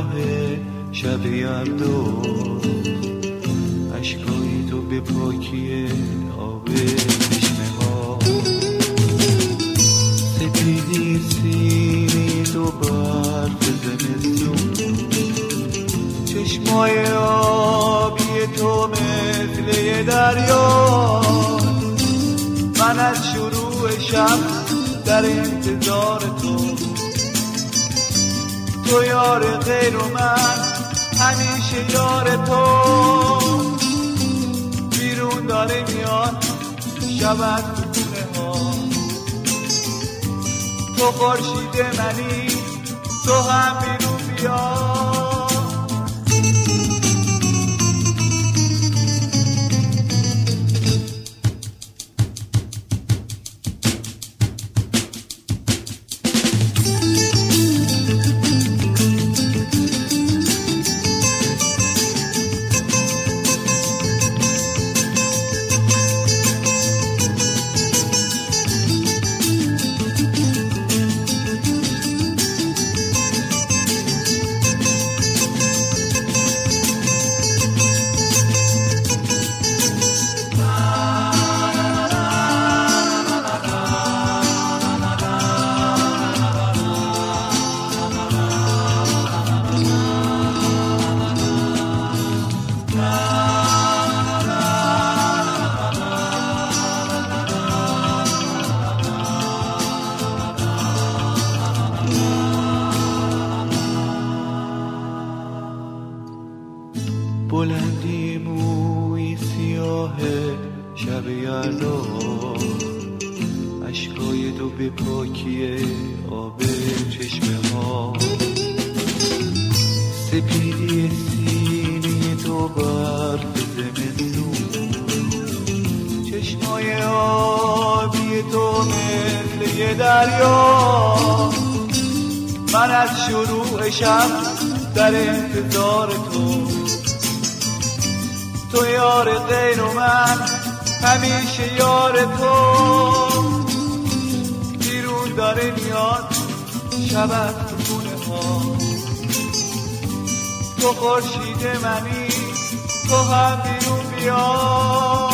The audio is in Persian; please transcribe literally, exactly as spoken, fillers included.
سیاه شب یلدا، اشکای تو به پاکی آب چشمه ها، سپیدی سینی تو برف زمستون، چشمای آبی تو مثل یه دریا، من از شروع شب در انتظار تو، تو یار غیر و من همیشه یار تو، بیرون داره میاد شب از خونه ها، تو خورشید منی تو هم بیرون بیا. بلندی موی سیاه شب یلدا، اشکای تو به پاکی آب چشمه ها، سپیدی سینی تو برف زمستون، چشمای آبی تو مثل یه دریا، من از شروع شب در انتظار تو، تو یار غیر و من همیشه یار تو، بیرون داره میاد شب از خونه ها، تو خورشید منی تو هم بیرون بیا.